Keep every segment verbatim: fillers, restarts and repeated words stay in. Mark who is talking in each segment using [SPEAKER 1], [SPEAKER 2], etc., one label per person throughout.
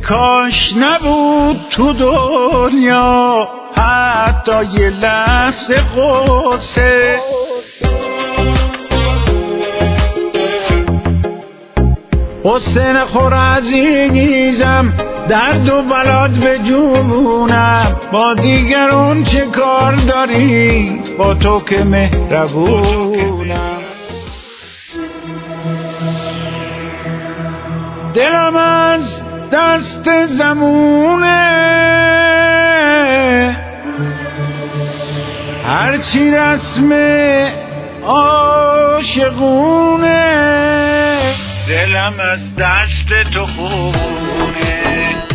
[SPEAKER 1] کاش نبود تو دنیا حتی یه لحظه غصه. غصه نخور عزیزم، درد و بلات به جونم، با دیگرون چه کار داری، با تو که مهربونم. دلم از دست زمونه، هرچی رسم عاشقونه، دلم از دست تو خونه.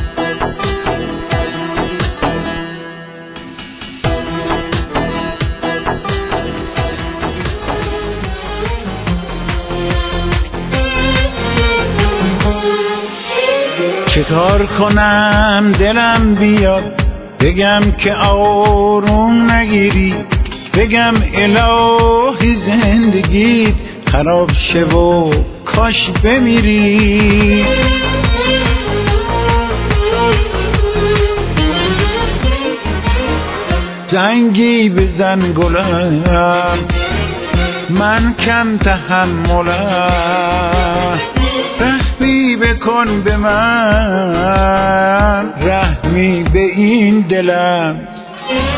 [SPEAKER 1] چه کار کنم دلم بیاد بگم که آروم نگیری، بگم الهی زندگیت خراب شه و کاش بمیری. زنگی بزن گلم، من کم تحملم، رحمی بکن به من، رحمی به این دلم.